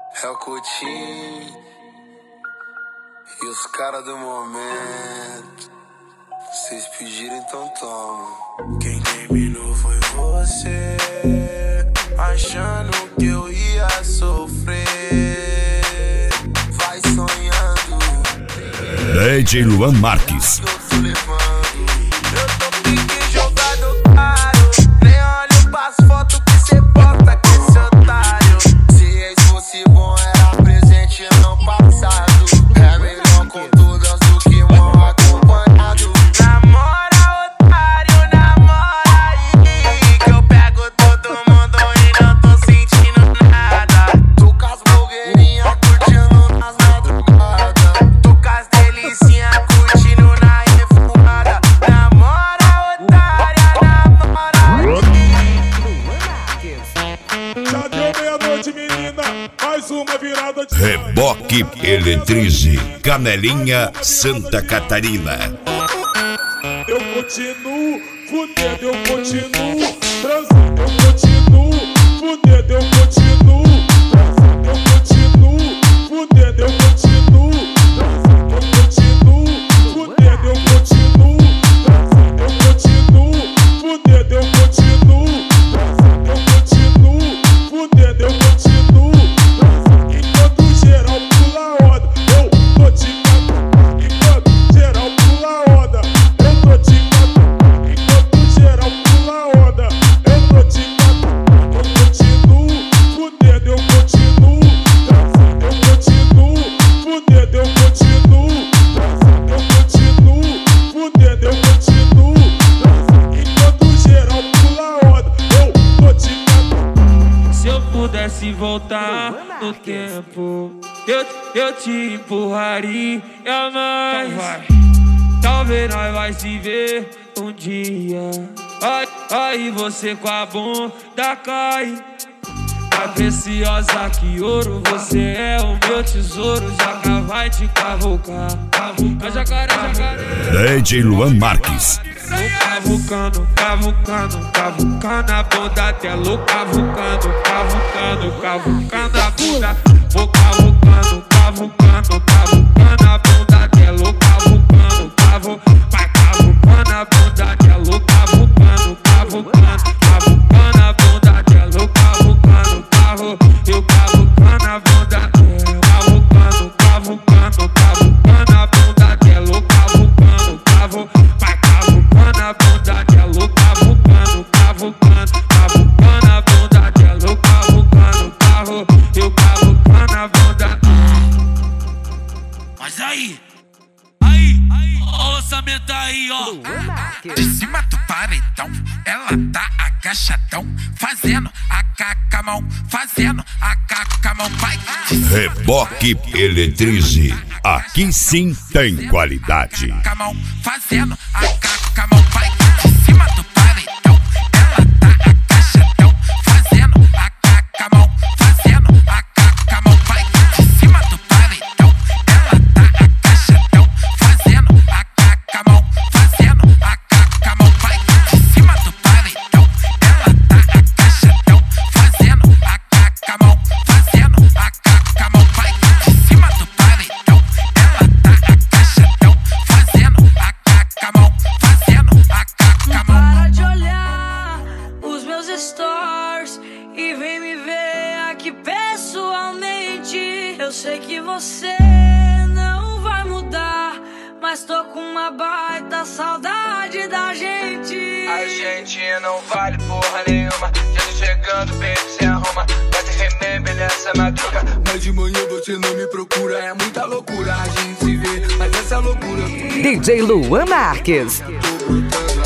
É o Coutinho e os caras do momento. Vocês pediram, então toma. Quem terminou foi você, achando que eu ia sofrer. Vai sonhando. DJ Luan Marques. Eu tô pique jogado caro. Nem olho pras fotos que cê bota com esse otário. Se ex fosse bom era presente e não passado. É melhor com todas do que mal acompanhado. Namora, otário, namora aí, que eu pego todo mundo e não tô sentindo nada. Tô com as blogueirinhas curtindo nas madrugadas. Tô com as delicinhas curtindo na revoada. Namora, otária, namora aí. Já deu meia-noite, menina, mais uma virada de Reboque Eletrize, Canelinha, Santa Catarina. Eu continuo fudendo, eu continuo transando, eu continuo fudendo, eu continuo transando, eu continuo fudendo, eu continuo transando, eu continuo fudendo, eu continuo transando, eu continuo fudendo, eu continuo transando, eu continuo fudendo, eu continuo transando. Enquanto geral pula a onda, eu tô te cantando. Enquanto geral pula a onda, eu tô te cantando. Enquanto geral pula a onda, eu tô te cantando. Eu continuo fudendo, eu continuo transando, eu continuo fudendo, eu continuo transando, eu continuo fudendo, eu continuo transando. Enquanto geral pula a onda, eu tô te cantando. Se eu pudesse voltar no tempo, eu te empurraria mais. Talvez nós vai se ver um dia. Aí você com a bunda cai. Mais preciosa que ouro, você é o meu tesouro. Jaca vai te cavucar. Jacaré, jacaré. DJ Luan Marques. Cavucando, cavucando, cavucando a bunda dela. Cavucando, cavucando, cavucando a bunda. Vou cavucando, cavucando, cavucando a bunda dela. Cavucando, vai cavucando a bunda dela. Cavucando, cavucando, cavucando a bunda dela. Cavucando, eu cavucando a bunda dela. Cavucando, cavucando, cavucando a bunda dela. Cavucando, vai cavucando a bunda dela. Cavucando, cavucando, cavucando a bunda dela. Cavucando, eu cavucando a bunda. Mas aí, ó o orçamento aí, ó. De cima do paredão, ela tá agachadão, fazendo a cacamão, fazendo a cacamão, vai. Reboque Eletrize, aqui sim tem qualidade. Cacamão, fazendo a cacamão, vai. De cima do paredão, ela tá agachadão, fazendo a cacamão, fazendo a cacamão, vai. De cima do paredão, ela tá agachadão, fazendo a cacamão, fazendo a cacamão, vai. De cima do paredão, ela tá agachadão, fazendo a cacamão, fazendo a cacamão, vai. De cima do paredão, ela tá agachadão, fazendo a cacamão, fazendo a cacamão. Para de olhar os meus stories e vem me ver aqui pessoalmente. Eu sei que você não vai mudar, mas tô com uma baita saudade da gente. A gente não vale porra nenhuma. Já tô chegando, baby, cê arruma. Vai ter remember nessa madruga. Mas de manhã você não me procura. É muita loucura, a gente se vê, mas essa loucura. DJ Luan Marques. Tô brotando